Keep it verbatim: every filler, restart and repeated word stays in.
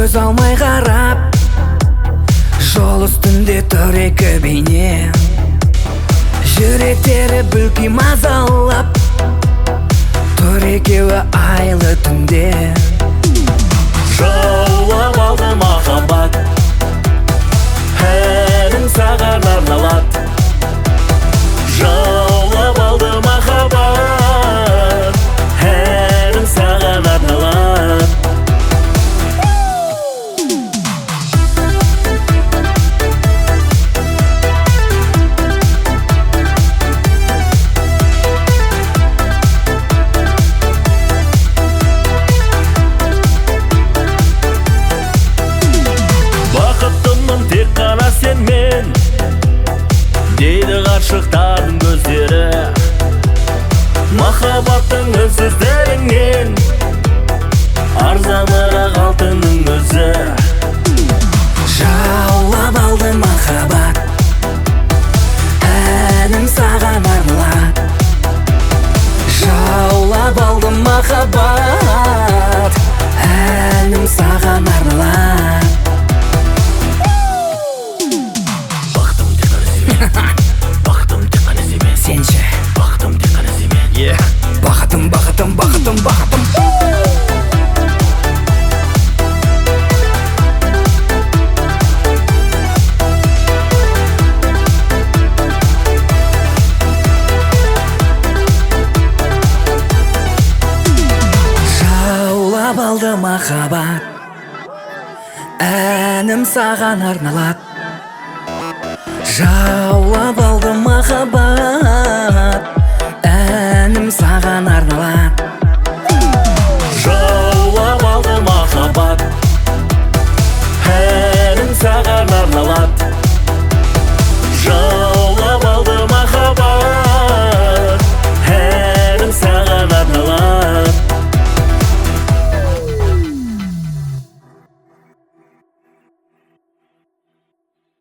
көз алмай қарап, жол үстінде тұр екі бейне, жүректері бүлки мазалап, тұр екеуі айлы түнде. Жаулап алды махаббат, әнім саған арналады. Жаулап алды махаббат, әнім саған арналады. Бақыттымын тек қана сенмен, дейді ғашықтардың көздері. Махаббаттың үнсіздігінен арзанырақ алтынның өзі. Жаулап алды махаббат, әнім саған арналады. Жаулап алды махаббат, әнім саған арналады. Бақытым тек қана сенмен, бақытым тек қана сенмен, Сенші бақытым тек қана сенмен. Yeah. бақытым, бақытым, бақытым, бақытым. Жаулап алды махаббат, әнім саған арналады. Жаулап